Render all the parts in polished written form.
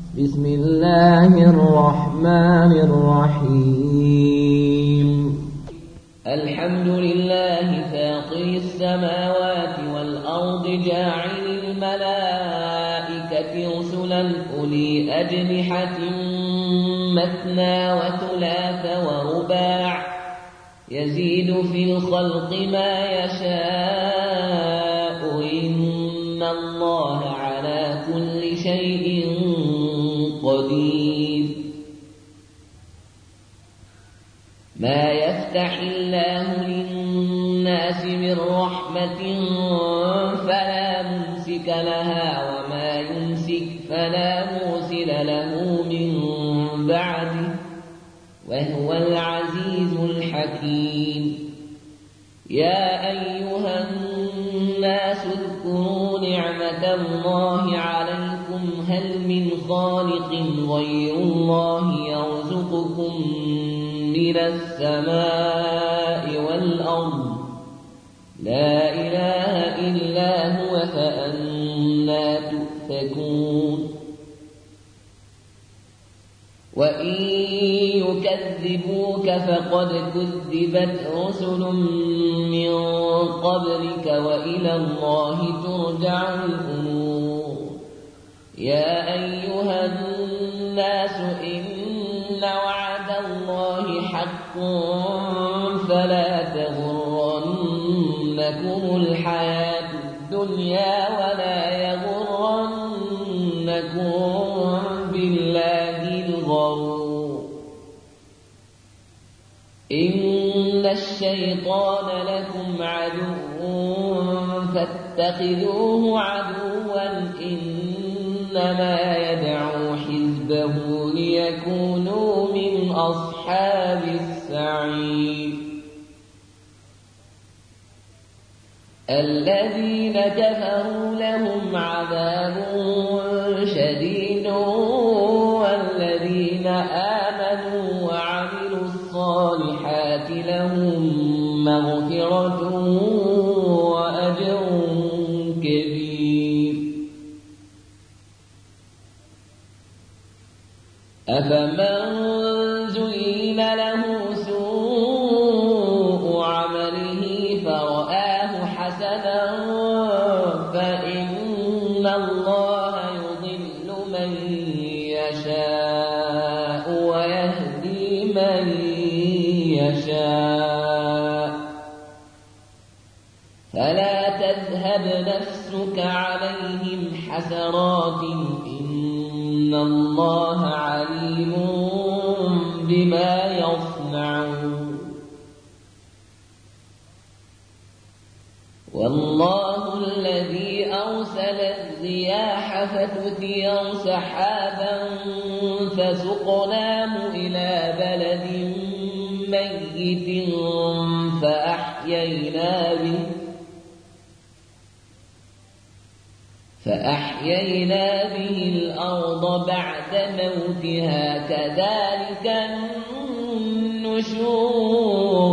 بسم الله الرحمن الرحيم الحمد لله فاطر السماوات والأرض جاعل الملائكة رسلا أولي أجنحة مثنى وثلاث ورباع يزيد في الخلق ما يشاء إن الله على كل شيء قدير ما يفتح الله للناس من رحمة فلا ممسك لها وما يمسك فلا مرسل له من بعده وهو العزيز الحكيم يا أيها الناس اذكروا نعمة الله عليكم هل من خالق غير الله يرزقكم من السماء والأرض لا إله إلا هو فأنى تؤفكون وإن يكذبوك فقد كذبت رسل من قبلك وإلى الله ترجع الأمور يا أيها الناس إن وعد الله حق فلا تغرنكم الحياة الدنيا ولا يغرنكم بالله الغرور إن الشيطان لكم عدو فاتخذوه عدوا إنما يدعو حزبه ليكونوا من أصحاب السعير الذين كفروا لهم عذاب شديد والذين آمنوا وعملوا الصالحات لهم مغفرة وأجر كبير أفمن زين له سوء عمله فرآه حسنا فإن الله يضل من يشاء ويهدي من يشاء فلا تذهب نفسك عليهم حسرات إن الله عليم بما يصنعون والله الذي أرسل الرياح فتثير سحابا فسقناه إلى بلد ميت فأحيينا به الأرض بعد موتها كذلك النشور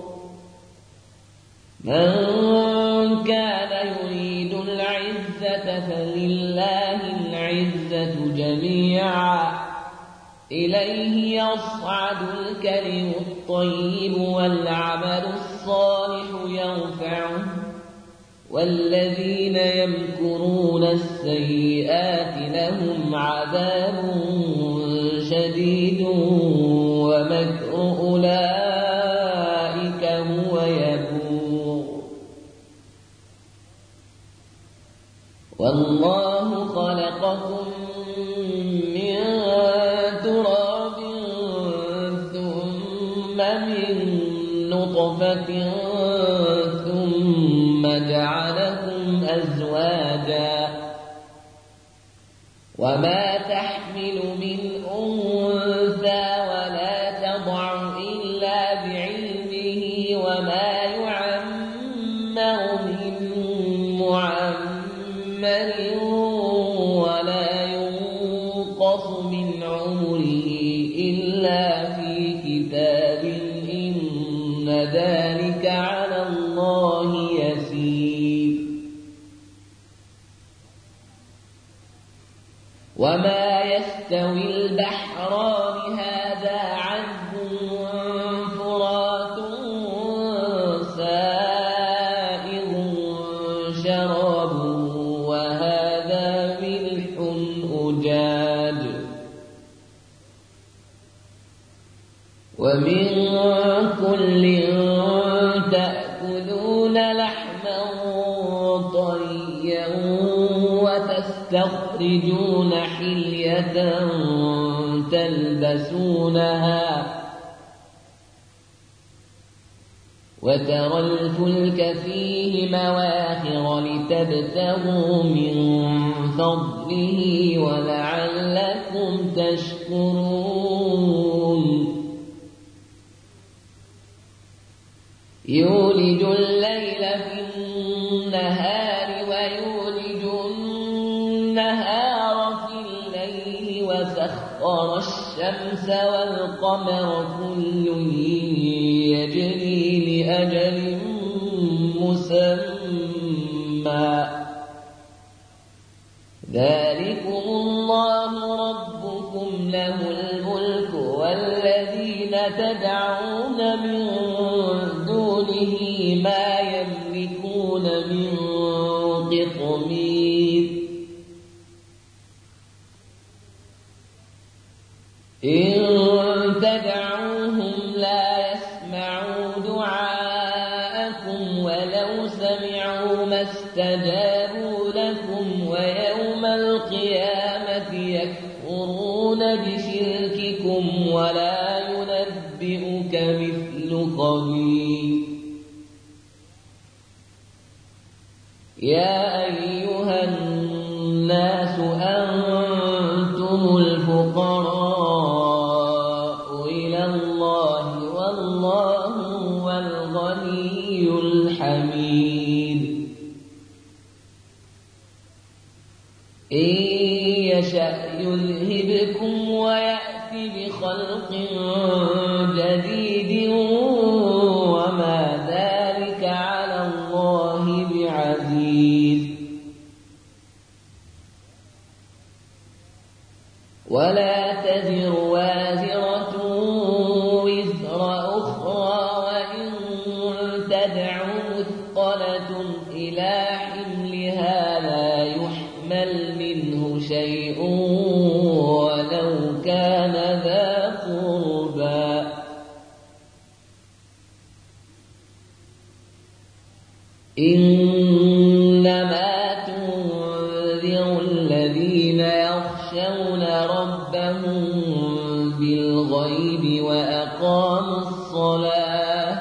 من كان يريد العزة فلله العزة جميعا إليه يصعد الكلم الطيب والعمل الصالح يرفعه والذين يمكرون السيئات لهم عذاب شديد ومكر أولئك هو يبور والله خلقكم من تراب ثم من نطفة ثم جعلكم أزواجا وما تحمل من أنثى ولا تضع إلا بعلمه وما يعمر من معمر ولا ينقص من عمره إلا في كتاب إن ذلك على الله يسير وما يستوي البحران هذا عذب فرات سائغ شرابه وهذا ملح أجاج ومن كل تأكلون لحما طريا وتستخرجون حلية تلبسونها وترى الفلك فيه مواخر لتبتغوا من فضله ولعلكم تشكرون يولج الليل في النهار ويولج النهار في الليل وسخر الشمس والقمر كل يجري لأجل مسمى ذلكم الله ربكم له الملك والذين تدعون من دونه ما يملكون من قطمير إن تدعوهم لا يسمعوا دعاءكم ولو سمعوا ما استجابوا لكم ويوم القيامة يكفرون بشرككم ولا ينبئك مثل خبير يا أيها الناس أنتم الفقراء إلى الله والله هو الغني الحميد إن يشأ يذهبكم ويأتي بخلق جديد وما ذلك على الله بعزيز ولا تزر وازرة وزر أخرى وإن تدع مثقلة إلى حملها لا يحمل منه شيء ولو كان ذا قربى إنما تنذر الذين يخشون ربهم بالغيب وأقاموا الصلاة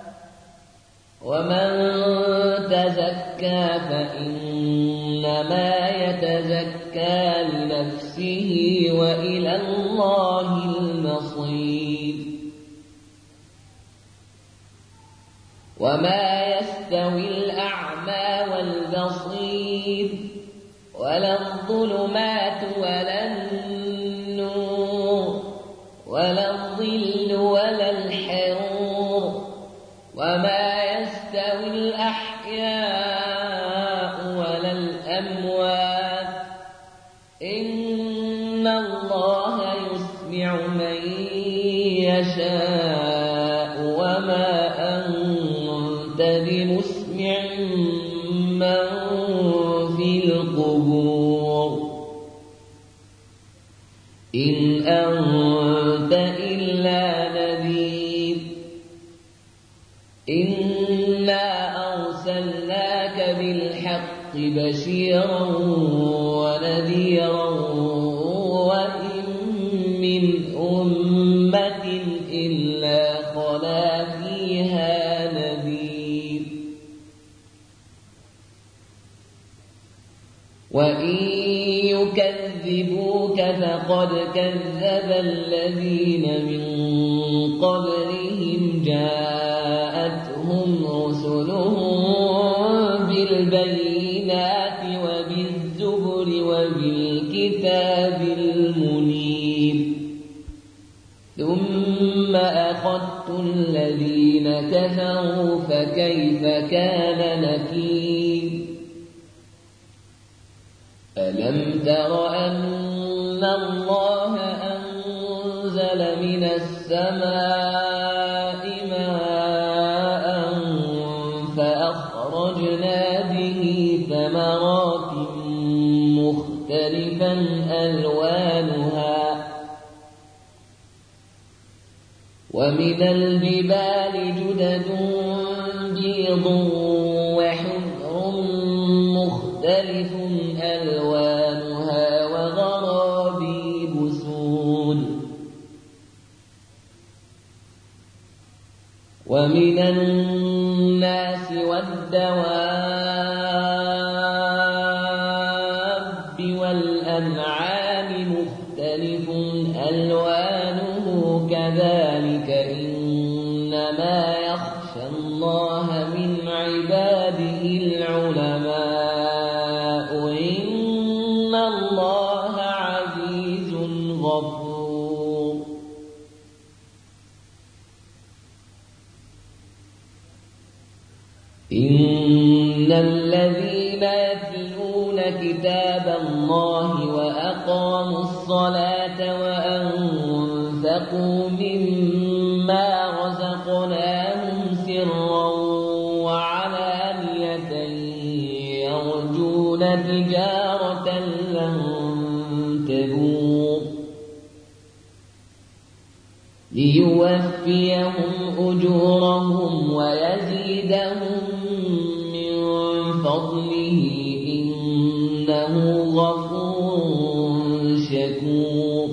ومن تزكى فإنما يتزكى لنفسه وإلى الله المصير وما يستوي الأعمى والبصير ولا الظلمات ولا النور ولا الظل ولا الحرور وما يستوي الأحياء ولا الأموات إن الله يسمع من يشاء وما أنت بمسمع من في القبور إن أنت إلا نذير إنا أرسلناك بالحق بشيرا ونذيرا وإن من أمة إلا خلا فيها نذير وإن يكذبوك فقد كذب الذين من قبلهم جاءتهم رسلهم بالبينات وبالزبر وبالكتاب المنير ثم أخذت الذين كفروا فكيف كان نكير ألم تر أن الله أنزل من السماء ماء فأخرجنا به ثمرات مختلفا ألوانها ومن الجبال جدد بيض وحمر مختلف ألوانها وغرابيب سود ومن الناس والدواب والأنعام مختلف ألوانه كذلك إنما يخشى الله من عباده العلماء إن الله عزيز غفور إن الذين يتلون كتاب الله وأقاموا الصلاة وأنفقوا مما رزقناهم سرا وعلانية يرجون تجارة لن تبور ليوفيهم أجورهم ويزيدهم من فضله إنه غفور شكور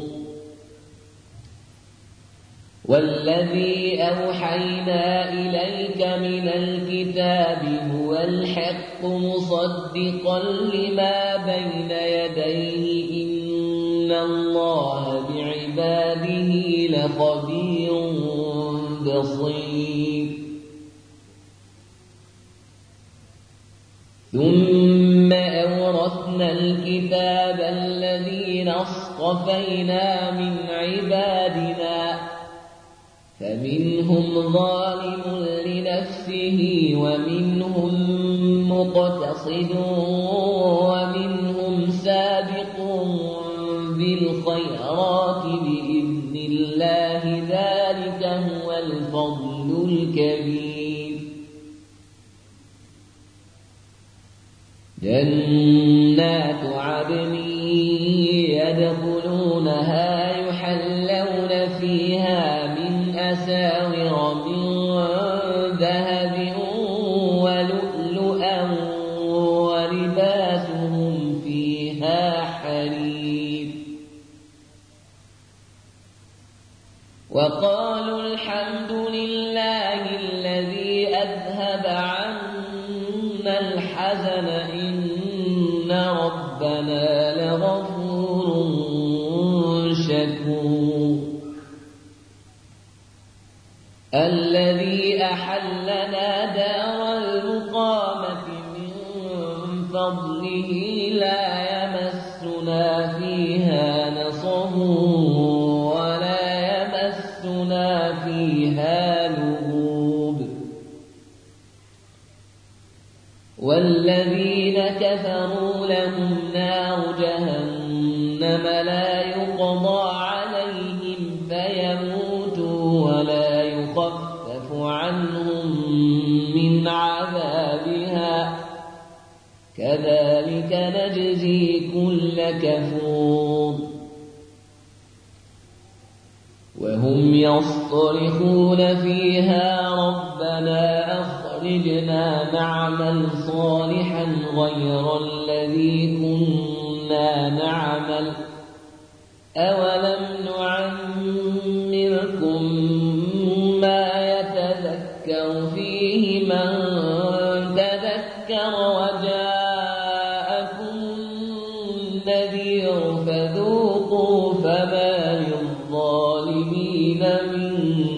والذي أوحينا إليك من الكتاب هو الحق مصدقا لما بين يديه إن الله بعباده لخبير بصير ثم أورثنا الكتاب الذين اصطفينا من عبادنا فمنهم ظالم لنفسه ومنهم مقتصد ومنهم سابق بالخيرات بإذن الله ذلك هو الفضل الكبير جنات عدن يدخلونها يحلون فيها من أساور من ذهب ولؤلؤا ولباسهم فيها حرير وقالوا الحمد لله الذي أذهب عنا الحزن إن ربنا لغفور شكور الذي أحلنا دار المقامة من فضله لا يمسنا فيها نصب ولا يمسنا فيها لغوب والذين كفروا لهم نار جهنم لا يقضى عليهم فيموتوا ولا يخفف عنهم من عذابها كذلك نجزي كل كفور وهم يصطرخون فيها ربنا أخرجنا نعمل صالحا غير الذي كنا نعمل أولم نعمركم ما يتذكر فيه من تذكر وجاءكم النذير فذوقوا فما للظالمين من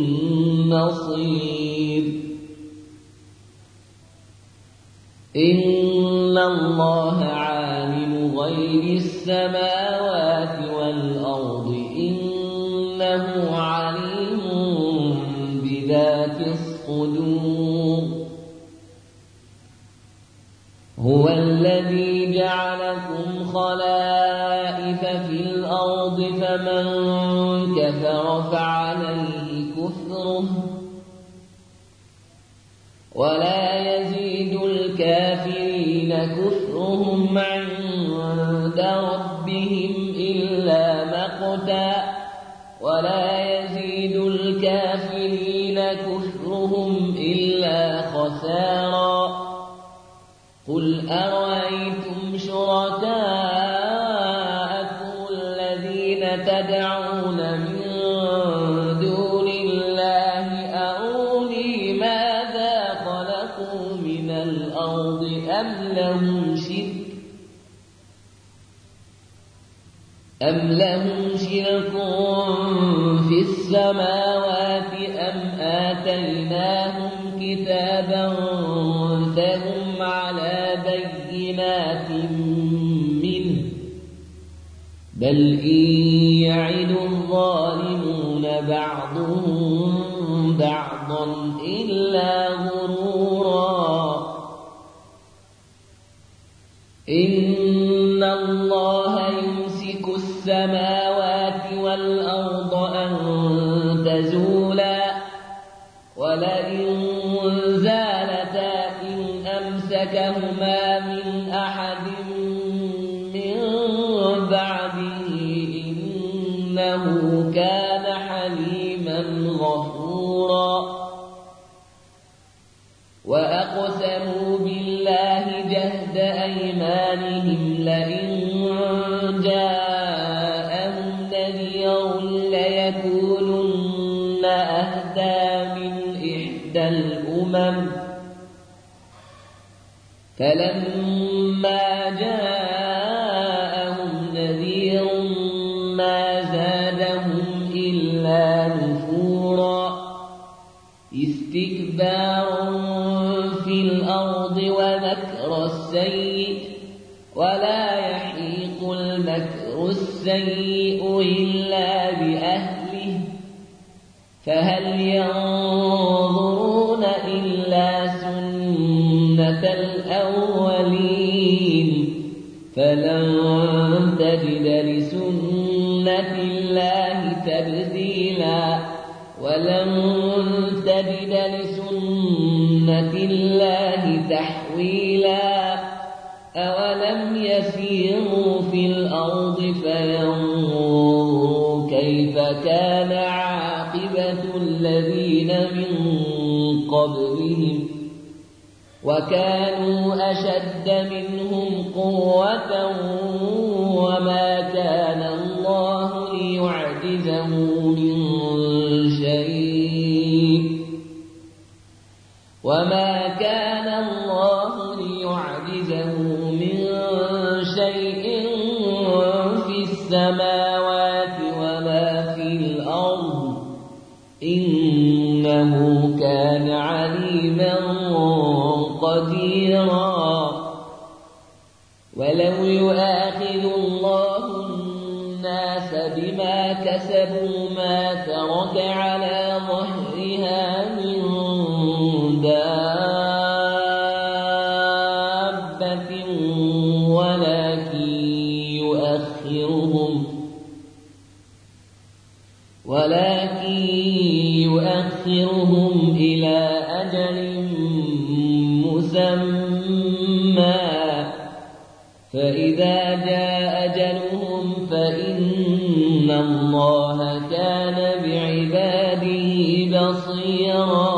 نصير إن الله عالم غيب السماوات والأرض إنه عليم بذات الصدور هو الذي جعلكم خلائف في الأرض الأرض فمن كفر فعليه كفره ولا يزيد الكافرين كفرهم عند ربهم إلا مقتا ولا يزيد الكافرين كفرهم إلا خسارا قل أرأيتم شركاءكم الذين تدعون من دون الله أروني ماذا خلقوا من الأرض أم لهم شرك في السماوات أم آتيناهم كتابا فهم على بينات منه بل إن يعد الظالمون بعضهم بعضا إلا غرورا إن الله يمسك السماوات والأرض أن تزولا ولئن زالتا إن أمسكهما من أحد من بعده إنه كان حليما غفورا وأقسموا بالله جهد أيمانهم لئن جاءهم نذير ليكونن أهدى من إحدى الأمم فلما جاءهم نذير ما زادهم إلا نفورا استكبارا في الأرض ومكر السيء ولا يحيق المكر السيء إلا بأهله فهل ينظرون إلا سنة الأولين فلن تجد لسنة الله تبديلا ولن تجد لسنة الله تحويلا أولم يسيروا في الأرض فينظروا كيف كان عاقبة الذين من قبلهم وكانوا أشد منهم قوة وما كان الله ليعجزه من شيء في السماوات وما في الأرض إنه كان عليما قديرا ولو يؤاخذ الله الناس بما كسبوا ما ترك على ظهرها من دابة ولكن يؤخرهم إلى أجل مسمى فإذا جاء أجلهم فإن الله كان بعباده بصيرا